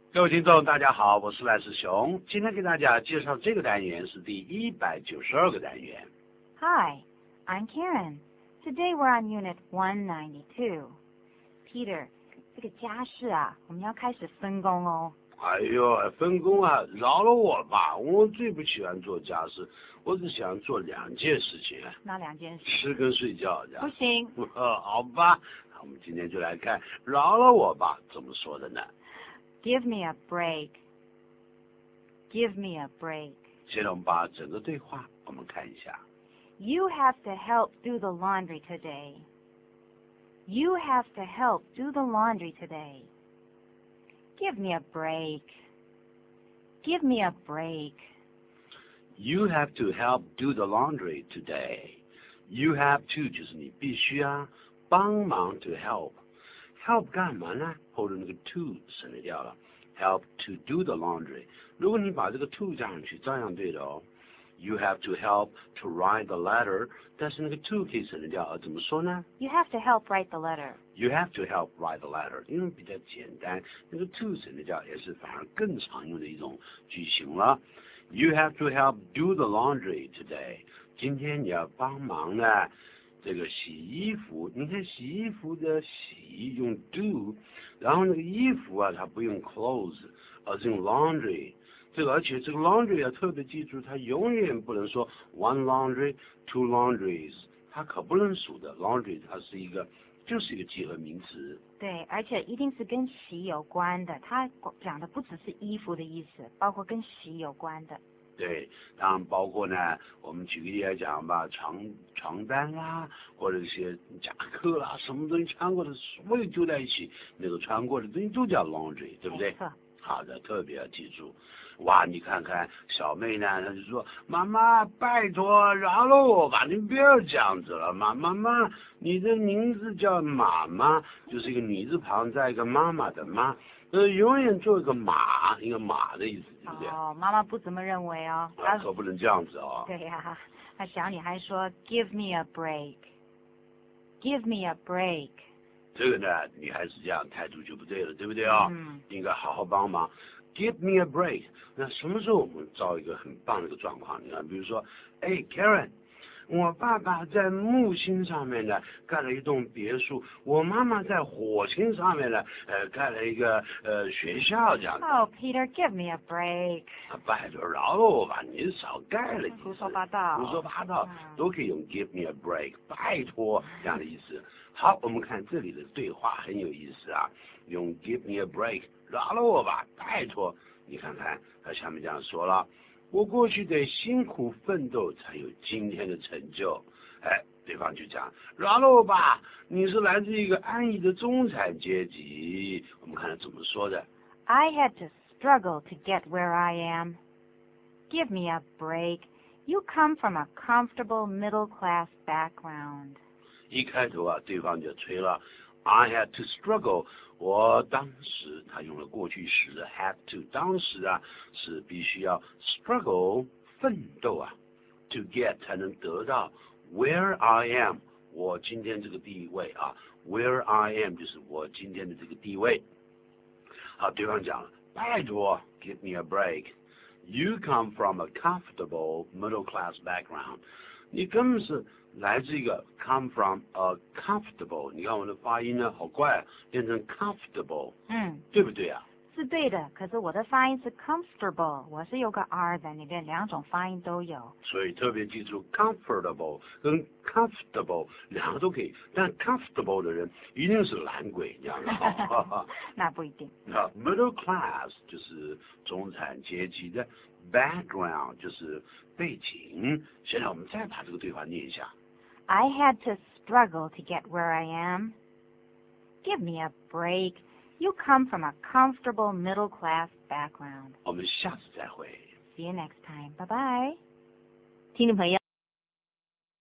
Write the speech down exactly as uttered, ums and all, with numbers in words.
各位听众，大家好，我是赖世雄。今天给大家介绍这个单元是第一百九十二个单元。 Hi, I'm Karen. Today we're on Unit one ninety-two. Peter, 这个家事啊，我们要开始分工哦。 哎呦，分工啊，饶了我吧！我最不喜欢做家事，我只想做两件事情。 哪两件事？ 吃跟睡觉。 不行。 好吧，我们今天就来看饶了我吧怎么说的呢？ Give me a break. Give me a break. 现在我们把整个对话我们看一下。 You have to help do the laundry today. You have to help do the laundry today. Give me a break. Give me a break. You have to help do the laundry today. You have to 就是你必须啊，帮忙 to help. Help 干嘛呢？后头那个 to 省略掉了。Help to do the laundry. 如果你把这个 to 加上去，照样对的哦。You have to help to write the letter. 但是那个 to 可以省略掉，怎么说呢？ You have to help write the letter. You have to help write the letter. 因为比较简单，那个 to 省略掉也是反而更常用的一种句型了。You have to help do the laundry today. 今天你要帮忙呢。这个洗衣服，你看洗衣服的洗用 do， 然后那个衣服啊，它不用 clothes， 而是用 laundry。这个而且这个 laundry 要特别记住，它永远不能说 one laundry, two laundries， 它可不能数的。laundry 它是一个就是一个集合名词。 对，而且一定是跟洗有关的，它讲的不只是衣服的意思，包括跟洗有关的。对， 当然包括呢，我们举个例来讲吧，床床单啦，或者一些夹克啦，什么东西穿过的，所有揪在一起，那个穿过的东西都叫 laundry， 对不对？好的，特别要记住。哇，你看看小妹呢，她就说：“妈妈，拜托饶了我吧，你不要这样子了嘛，妈妈，你的名字叫妈妈，就是一个女字旁再一个妈妈的妈。”呃，永远做一个马，一个马的意思，对不对？ 哦，妈妈不怎么认为哦。 啊，可不能这样子哦。 对呀、啊，那小女孩说 ，Give me a break. Give me a break. 这个呢，女孩子这样态度就不对了，对不对啊、哦？ 嗯。 应该好好帮忙。Give me a break. 那什么时候我们造一个很棒的一个状况？你看，比如说，哎 ，Karen。我爸爸在木星上面呢盖了一栋别墅，我妈妈在火星上面呢，呃，盖了一个呃学校这样子。 Oh, Peter, give me a break. 啊，拜托饶了我吧，你少盖了几次。 胡说八道。 胡说八道、 嗯、 都可以用 give me a break， 拜托这样的意思。好，我们看这里的对话很有意思啊，用 give me a break， 饶了我吧，拜托。你看看他下面这样说了。我过去得辛苦奋斗才有今天的成就，哎，对方就讲饶了我吧，你是来自一个安逸的中产阶级。我们看他怎么说的。 I had to struggle to get where I am. Give me a break. You come from a comfortable middle-class background. 一开头啊，对方就吹了。I had to struggle. 我当时，他用了过去时的 had to， 当时啊是必须要 struggle 奋斗啊 ，to get 才能得到 where I am， 我今天这个地位啊 ，where I am 就是我今天的这个地位。好，对方讲了，拜托 ，give me a break。You come from a comfortable middle class background， 你根本是。来自一个 come from a comfortable， 你看我的发音呢好怪，变成 comfortable， 嗯， 对不对啊？ 是对的，可是我的发音是 comfortable， 我是有个 r 在那边，两种发音都有。 所以特别记住 comfortable 跟 comfortable 两个都可以，但 comfortable 的人一定是懒鬼，这样的。 那不一定。 啊 ，middle class 就是中产阶级的 background 就是背景。现在我们再把这个对话念一下。 I had to struggle to get where I am. Give me a break. You come from a comfortable middle-class background. 我们下次再会。 See you next time. Bye-bye. 听众朋友。